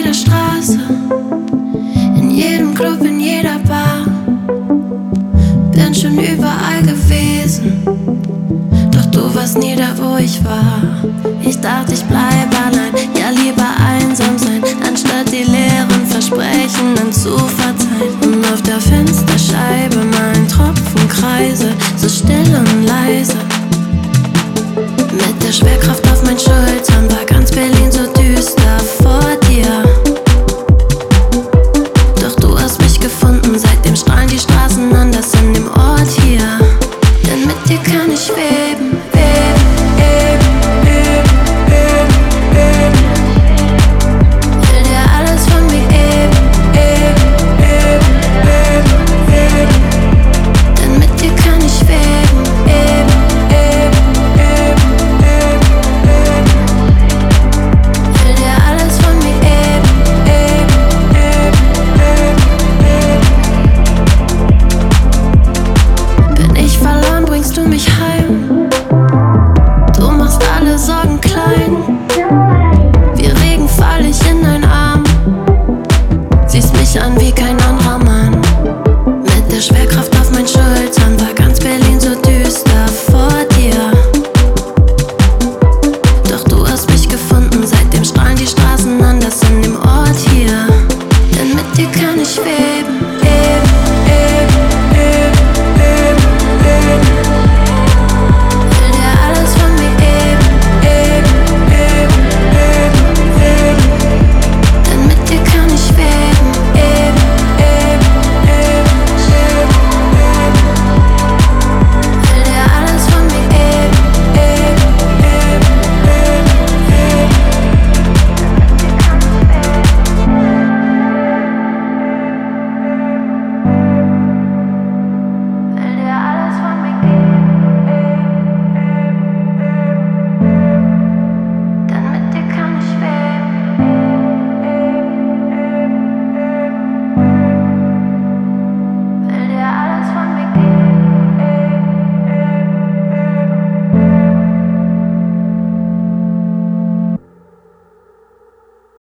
jeder Straße, in jedem Club, in jeder Bar. Bin schon überall gewesen, doch du warst nie da, wo ich war. Ich dachte, ich bleib allein, ja lieber einsam sein, anstatt die leeren Versprechen dann zu verzeihen. Und auf der Fensterscheibe malen Tropfen Kreise, so still und leise. Mit der Schwerkraft auf meinen Schultern war ganz Berlin so düster vor dir. Doch du hast mich gefunden, seitdem strahlen die Straßen anders in dem Ort hier. Denn mit dir kann ich schweben, will dir alles von mir denn mit dir kann ich schweben, will dir alles von mir Bin ich verloren, bringst du mich heim. Du machst alle Sorgen klein. Wie Regen fall ich in deinen Arm. Siehst mich an wie kein anderer Mann. Mit der Schwerkraft auf meinen Schultern war ganz Berlin so düster vor dir. Doch du hast mich gefunden, seitdem strahlen die Straßen anders in dem Ort hier. Denn mit dir kann ich schweben.